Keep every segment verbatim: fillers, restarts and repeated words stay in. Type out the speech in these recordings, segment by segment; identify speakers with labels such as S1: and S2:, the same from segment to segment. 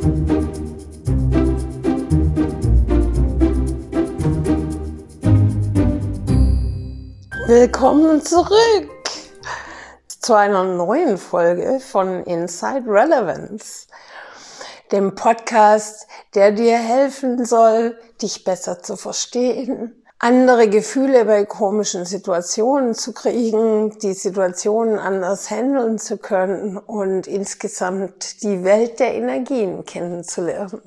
S1: Willkommen zurück zu einer neuen Folge von Inside Relevance, dem Podcast, der dir helfen soll, dich besser zu verstehen, andere Gefühle bei komischen Situationen zu kriegen, die Situationen anders handeln zu können und insgesamt die Welt der Energien kennenzulernen.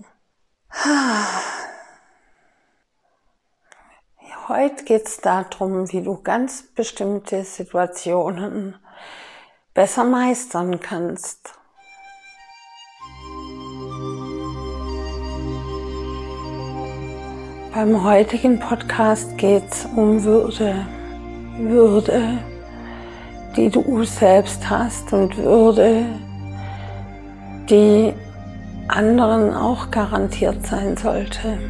S1: Heute geht es darum, wie du ganz bestimmte Situationen besser meistern kannst. Beim heutigen Podcast geht es um Würde. Würde, die du selbst hast und Würde, die anderen auch garantiert sein sollte.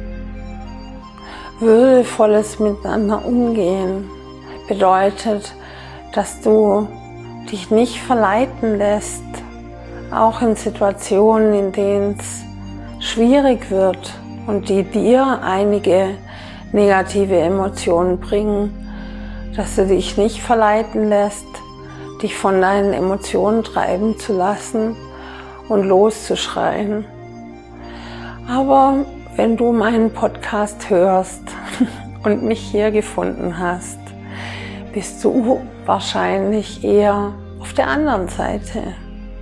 S1: Würdevolles Miteinander umgehen bedeutet, dass du dich nicht verleiten lässt, auch in Situationen, in denen es schwierig wird und die dir einige negative Emotionen bringen, dass du dich nicht verleiten lässt, dich von deinen Emotionen treiben zu lassen und loszuschreien. Aber wenn du meinen Podcast hörst und mich hier gefunden hast, bist du wahrscheinlich eher auf der anderen Seite,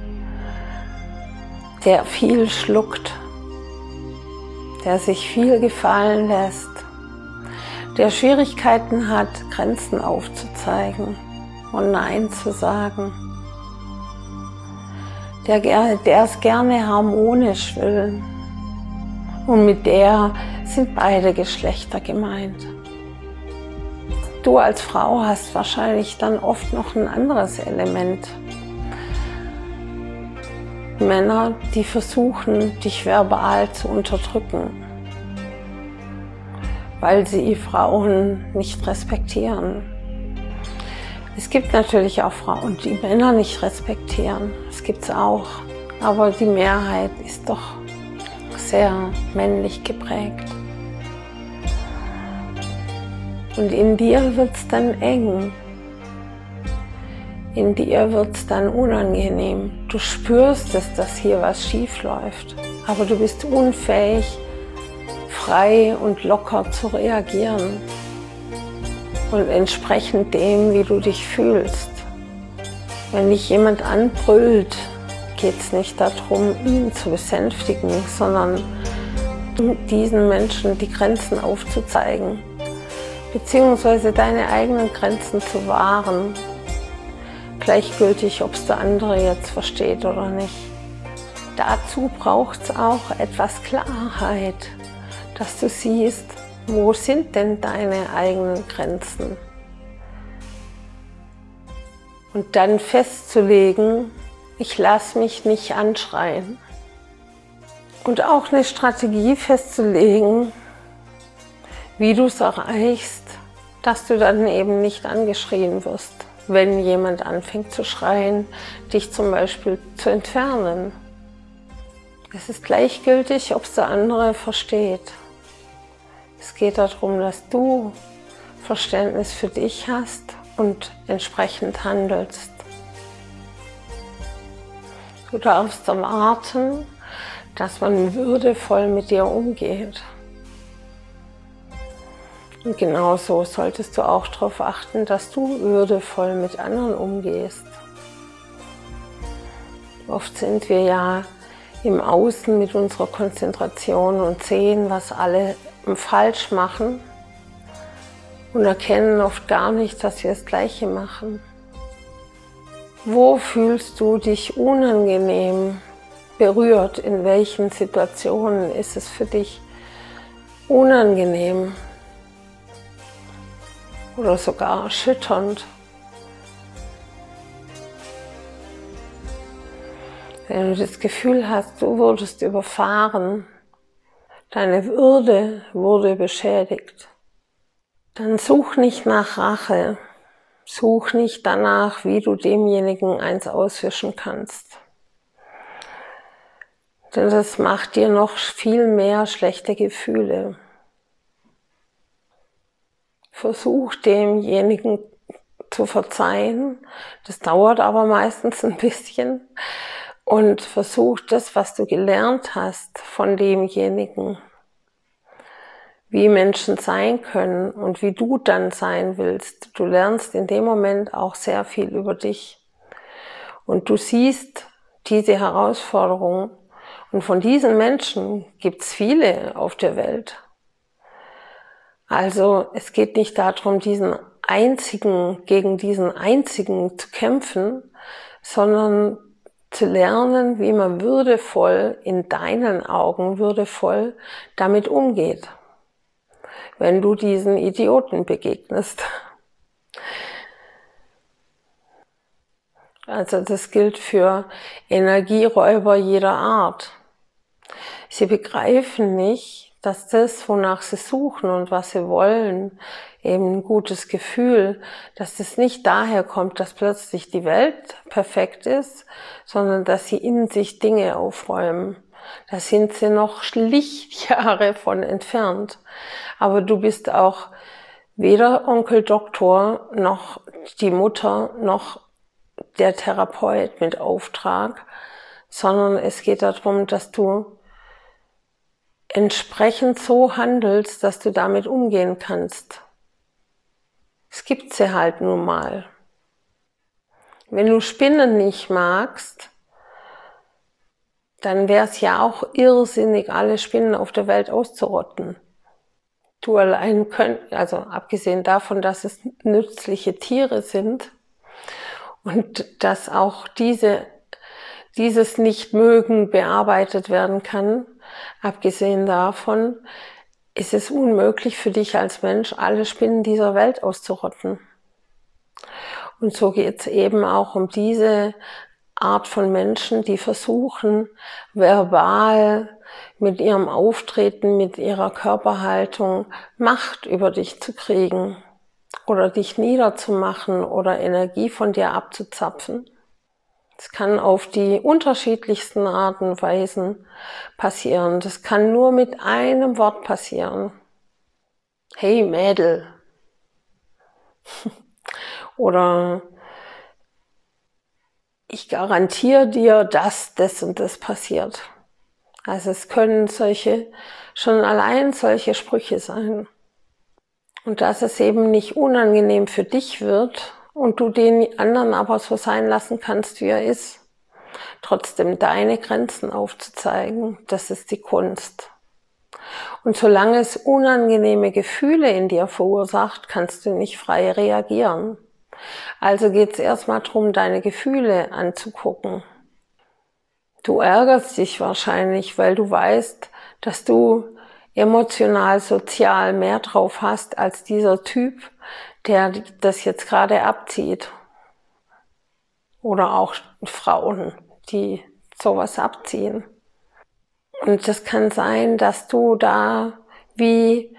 S1: der viel schluckt, der sich viel gefallen lässt, der Schwierigkeiten hat, Grenzen aufzuzeigen und Nein zu sagen, der, der es gerne harmonisch will. Und mit der sind beide Geschlechter gemeint. Du als Frau hast wahrscheinlich dann oft noch ein anderes Element. Männer, die versuchen, dich verbal zu unterdrücken, weil sie Frauen nicht respektieren. Es gibt natürlich auch Frauen, die Männer nicht respektieren. Das gibt's auch. Aber die Mehrheit ist doch sehr männlich geprägt. Und in dir wird's dann eng. In dir wird's dann unangenehm. Du spürst es, dass hier was schief läuft. Aber du bist unfähig, frei und locker zu reagieren. Und entsprechend dem, wie du dich fühlst. Wenn dich jemand anbrüllt, geht es nicht darum, ihn zu besänftigen, sondern diesen Menschen die Grenzen aufzuzeigen, beziehungsweise deine eigenen Grenzen zu wahren, gleichgültig, ob es der andere jetzt versteht oder nicht. Dazu braucht es auch etwas Klarheit, dass du siehst, wo sind denn deine eigenen Grenzen? Und dann festzulegen, ich lasse mich nicht anschreien. Und auch eine Strategie festzulegen, wie du es erreichst, dass du dann eben nicht angeschrien wirst, wenn jemand anfängt zu schreien, dich zum Beispiel zu entfernen. Es ist gleichgültig, ob es der andere versteht. Es geht darum, dass du Verständnis für dich hast und entsprechend handelst. Du darfst erwarten, dass man würdevoll mit dir umgeht. Und genauso solltest du auch darauf achten, dass du würdevoll mit anderen umgehst. Oft sind wir ja im Außen mit unserer Konzentration und sehen, was alle falsch machen und erkennen oft gar nicht, dass wir das Gleiche machen. Wo fühlst du dich unangenehm berührt? In welchen Situationen ist es für dich unangenehm oder sogar erschütternd? Wenn du das Gefühl hast, du wurdest überfahren, deine Würde wurde beschädigt, dann such nicht nach Rache. Such nicht danach, wie du demjenigen eins auswischen kannst. Denn das macht dir noch viel mehr schlechte Gefühle. Versuch demjenigen zu verzeihen, das dauert aber meistens ein bisschen, und versuch das, was du gelernt hast von demjenigen, wie Menschen sein können und wie du dann sein willst. Du lernst in dem Moment auch sehr viel über dich. Und du siehst diese Herausforderung. Und von diesen Menschen gibt es viele auf der Welt. Also es geht nicht darum, diesen einzigen, gegen diesen einzigen zu kämpfen, sondern zu lernen, wie man würdevoll, in deinen Augen würdevoll damit umgeht, wenn du diesen Idioten begegnest. Also das gilt für Energieräuber jeder Art. Sie begreifen nicht, dass das, wonach sie suchen und was sie wollen, eben ein gutes Gefühl, dass das nicht daher kommt, dass plötzlich die Welt perfekt ist, sondern dass sie in sich Dinge aufräumen. Da sind sie noch Lichtjahre von entfernt. Aber du bist auch weder Onkel Doktor, noch die Mutter, noch der Therapeut mit Auftrag, sondern es geht darum, dass du entsprechend so handelst, dass du damit umgehen kannst. Es gibt sie halt nun mal. Wenn du Spinnen nicht magst, dann wäre es ja auch irrsinnig, alle Spinnen auf der Welt auszurotten. Du allein könnt, also abgesehen davon, dass es nützliche Tiere sind und dass auch diese, dieses Nichtmögen bearbeitet werden kann, abgesehen davon ist es unmöglich für dich als Mensch, alle Spinnen dieser Welt auszurotten. Und so geht es eben auch um diese Art von Menschen, die versuchen, verbal mit ihrem Auftreten, mit ihrer Körperhaltung Macht über dich zu kriegen oder dich niederzumachen oder Energie von dir abzuzapfen. Es kann auf die unterschiedlichsten Arten und Weisen passieren. Das kann nur mit einem Wort passieren. Hey Mädel. Oder ich garantiere dir, dass das und das passiert. Also es können solche, schon allein solche Sprüche sein. Und dass es eben nicht unangenehm für dich wird und du den anderen aber so sein lassen kannst, wie er ist. Trotzdem deine Grenzen aufzuzeigen, das ist die Kunst. Und solange es unangenehme Gefühle in dir verursacht, kannst du nicht frei reagieren. Also geht es erstmal darum, deine Gefühle anzugucken. Du ärgerst dich wahrscheinlich, weil du weißt, dass du emotional, sozial mehr drauf hast als dieser Typ, der das jetzt gerade abzieht. Oder auch Frauen, die sowas abziehen. Und das kann sein, dass du da wie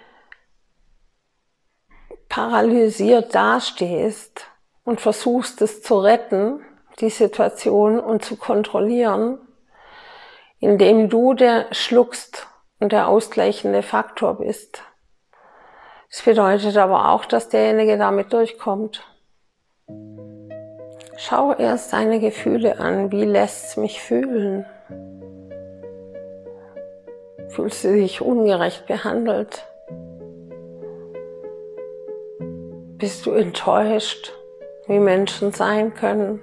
S1: paralysiert dastehst und versuchst es zu retten, die Situation, und zu kontrollieren, indem du der schluckst und der ausgleichende Faktor bist. Das bedeutet aber auch, dass derjenige damit durchkommt. Schau erst deine Gefühle an. Wie lässt es mich fühlen? Fühlst du dich ungerecht behandelt? Bist du enttäuscht, wie Menschen sein können?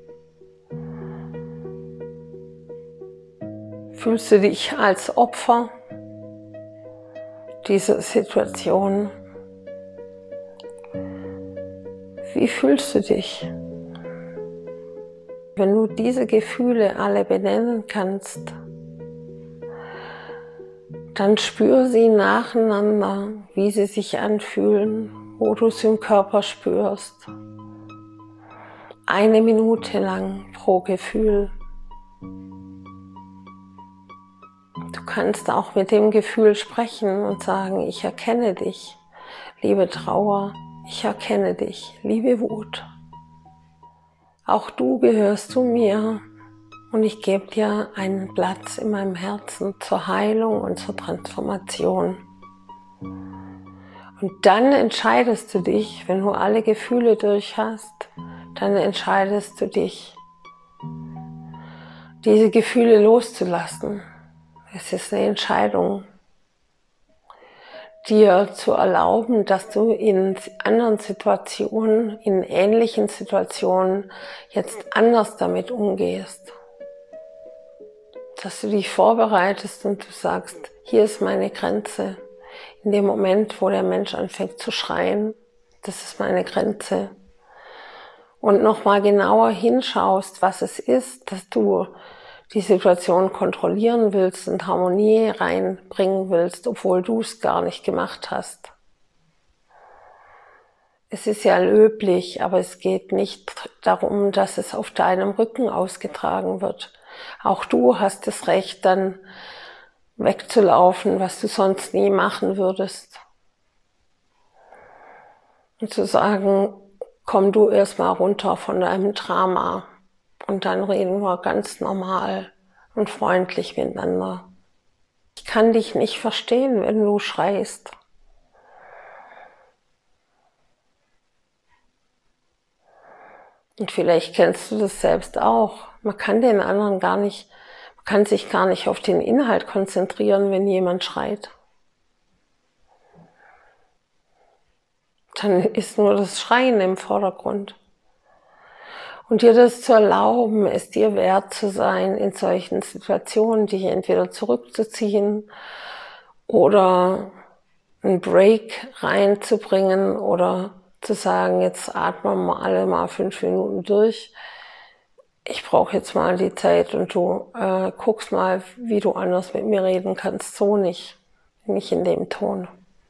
S1: Fühlst du dich als Opfer dieser Situation? Wie fühlst du dich? Wenn du diese Gefühle alle benennen kannst, dann spür sie nacheinander, wie sie sich anfühlen, wo du sie im Körper spürst. Eine Minute lang pro Gefühl. Du kannst auch mit dem Gefühl sprechen und sagen, ich erkenne dich, liebe Trauer, ich erkenne dich, liebe Wut. Auch du gehörst zu mir. Und ich gebe dir einen Platz in meinem Herzen zur Heilung und zur Transformation. Und dann entscheidest du dich, wenn du alle Gefühle durch hast, dann entscheidest du dich, diese Gefühle loszulassen. Es ist eine Entscheidung, dir zu erlauben, dass du in anderen Situationen, in ähnlichen Situationen jetzt anders damit umgehst. Dass du dich vorbereitest und du sagst, hier ist meine Grenze. In dem Moment, wo der Mensch anfängt zu schreien, das ist meine Grenze. Und nochmal genauer hinschaust, was es ist, dass du die Situation kontrollieren willst und Harmonie reinbringen willst, obwohl du es gar nicht gemacht hast. Es ist ja löblich, aber es geht nicht darum, dass es auf deinem Rücken ausgetragen wird. Auch du hast das Recht, dann wegzulaufen, was du sonst nie machen würdest. Und zu sagen, komm du erstmal runter von deinem Drama und dann reden wir ganz normal und freundlich miteinander. Ich kann dich nicht verstehen, wenn du schreist. Und vielleicht kennst du das selbst auch. Man kann den anderen gar nicht, man kann sich gar nicht auf den Inhalt konzentrieren, wenn jemand schreit. Dann ist nur das Schreien im Vordergrund. Und dir das zu erlauben, es dir wert zu sein, in solchen Situationen dich entweder zurückzuziehen oder einen Break reinzubringen oder zu sagen, jetzt atmen wir alle mal fünf Minuten durch. Ich brauche jetzt mal die Zeit und du äh, guckst mal, wie du anders mit mir reden kannst. So nicht, nicht in dem Ton.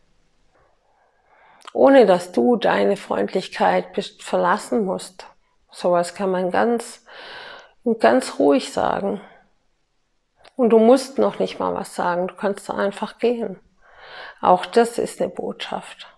S1: Ohne dass du deine Freundlichkeit verlassen musst. Sowas kann man ganz, ganz ruhig sagen. Und du musst noch nicht mal was sagen, du kannst einfach gehen. Auch das ist eine Botschaft.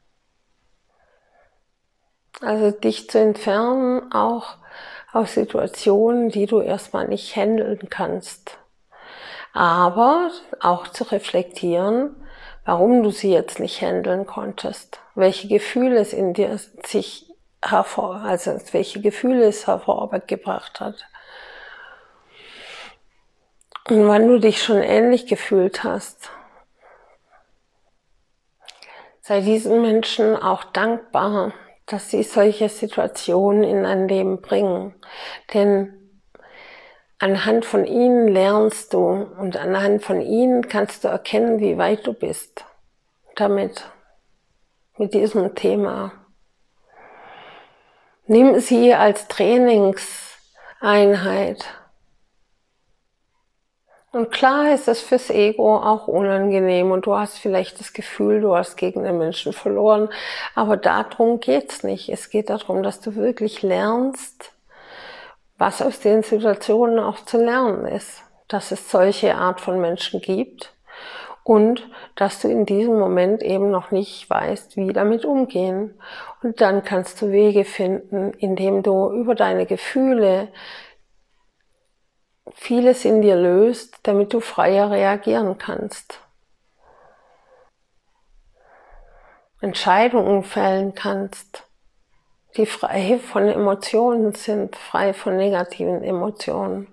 S1: Also dich zu entfernen, auch aus Situationen, die du erstmal nicht handeln kannst. Aber auch zu reflektieren, warum du sie jetzt nicht handeln konntest. Welche Gefühle es in dir sich hervor, also welche Gefühle es hervorgebracht hat. Und wann du dich schon ähnlich gefühlt hast. Sei diesen Menschen auch dankbar, dass sie solche Situationen in dein Leben bringen. Denn anhand von ihnen lernst du und anhand von ihnen kannst du erkennen, wie weit du bist damit, mit diesem Thema. Nimm sie als Trainingseinheit. Und klar ist es fürs Ego auch unangenehm und du hast vielleicht das Gefühl, du hast gegen den Menschen verloren, aber darum geht's nicht. Es geht darum, dass du wirklich lernst, was aus den Situationen auch zu lernen ist, dass es solche Art von Menschen gibt und dass du in diesem Moment eben noch nicht weißt, wie damit umgehen. Und dann kannst du Wege finden, indem du über deine Gefühle vieles in dir löst, damit du freier reagieren kannst. Entscheidungen fällen kannst, die frei von Emotionen sind, frei von negativen Emotionen.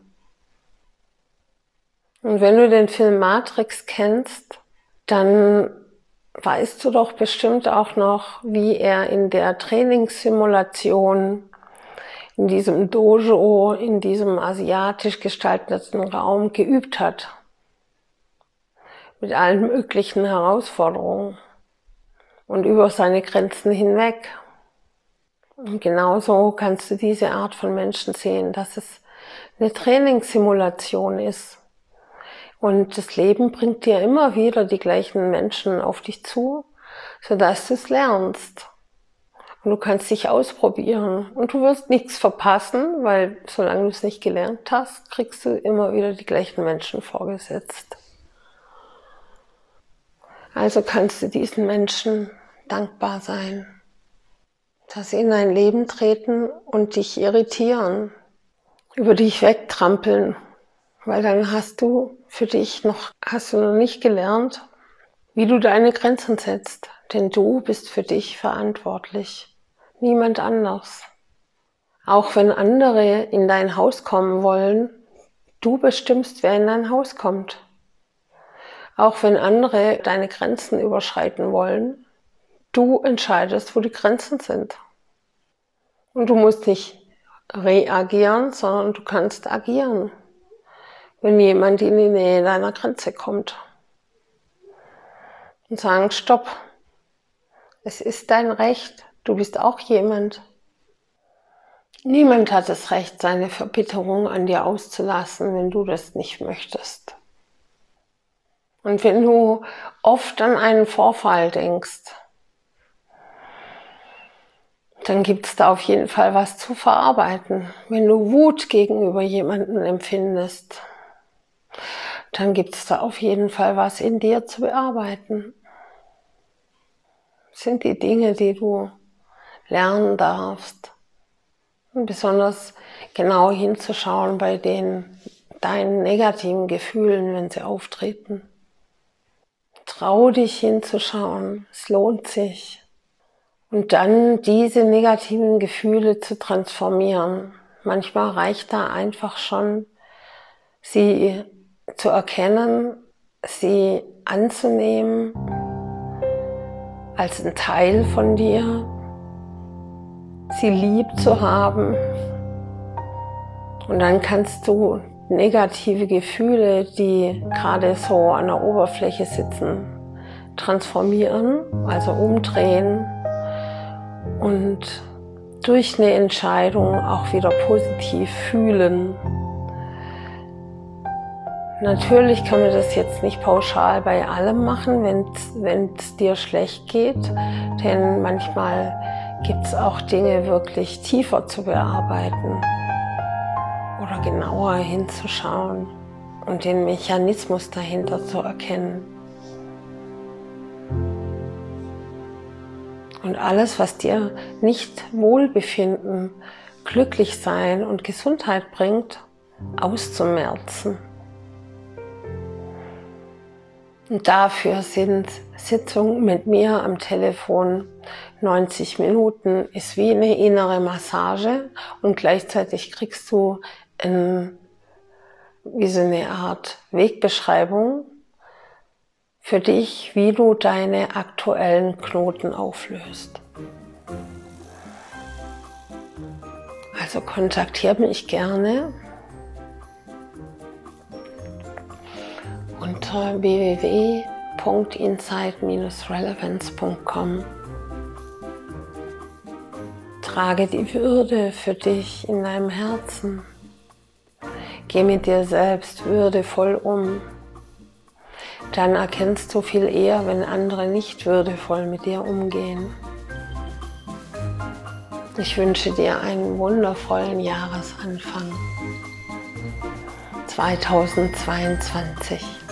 S1: Und wenn du den Film Matrix kennst, dann weißt du doch bestimmt auch noch, wie er in der Trainingssimulation, in diesem Dojo, in diesem asiatisch gestalteten Raum geübt hat. Mit allen möglichen Herausforderungen und über seine Grenzen hinweg. Und genauso kannst du diese Art von Menschen sehen, dass es eine Trainingssimulation ist. Und das Leben bringt dir immer wieder die gleichen Menschen auf dich zu, sodass du es lernst. Und du kannst dich ausprobieren. Und du wirst nichts verpassen, weil solange du es nicht gelernt hast, kriegst du immer wieder die gleichen Menschen vorgesetzt. Also kannst du diesen Menschen dankbar sein, dass sie in dein Leben treten und dich irritieren, über dich wegtrampeln, Weil dann hast du für dich noch, hast du noch nicht gelernt, wie du deine Grenzen setzt. Denn du bist für dich verantwortlich. Niemand anders. Auch wenn andere in dein Haus kommen wollen, du bestimmst, wer in dein Haus kommt. Auch wenn andere deine Grenzen überschreiten wollen, du entscheidest, wo die Grenzen sind. Und du musst nicht reagieren, sondern du kannst agieren, wenn jemand in die Nähe deiner Grenze kommt. Und sagen, stopp, es ist dein Recht, du bist auch jemand. Niemand hat das Recht, seine Verbitterung an dir auszulassen, wenn du das nicht möchtest. Und wenn du oft an einen Vorfall denkst, dann gibt es da auf jeden Fall was zu verarbeiten. Wenn du Wut gegenüber jemandem empfindest, dann gibt es da auf jeden Fall was in dir zu bearbeiten. Das sind die Dinge, die du lernen darfst. Und besonders genau hinzuschauen bei den deinen negativen Gefühlen, wenn sie auftreten. Trau dich hinzuschauen, es lohnt sich. Und dann diese negativen Gefühle zu transformieren. Manchmal reicht da einfach schon, sie zu erkennen, sie anzunehmen als ein Teil von dir, sie lieb zu haben. Und dann kannst du negative Gefühle, die gerade so an der Oberfläche sitzen, transformieren, also umdrehen und durch eine Entscheidung auch wieder positiv fühlen. Natürlich kann man das jetzt nicht pauschal bei allem machen, wenn es dir schlecht geht, denn manchmal gibt es auch Dinge wirklich tiefer zu bearbeiten oder genauer hinzuschauen und den Mechanismus dahinter zu erkennen. Und alles, was dir nicht Wohlbefinden, Glücklichsein und Gesundheit bringt, auszumerzen. Und dafür sind Sitzungen mit mir am Telefon neunzig Minuten, ist wie eine innere Massage und gleichzeitig kriegst du ein, wie so eine Art Wegbeschreibung für dich, wie du deine aktuellen Knoten auflöst. Also kontaktiere mich gerne unter w w w punkt insight dash relevance punkt com. Trage die Würde für dich in deinem Herzen. Geh mit dir selbst würdevoll um. Dann erkennst du viel eher, wenn andere nicht würdevoll mit dir umgehen. Ich wünsche dir einen wundervollen Jahresanfang zweitausendzweiundzwanzig.